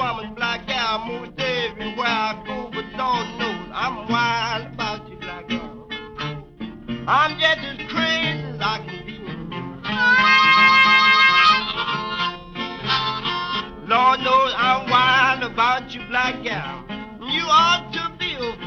woman, black gal, most everywhere I go, but Lord knows I'm wild about you, black gal. I'm just as crazy as I can be. Lord knows I'm wild about you, black gal. You ought to be afraid.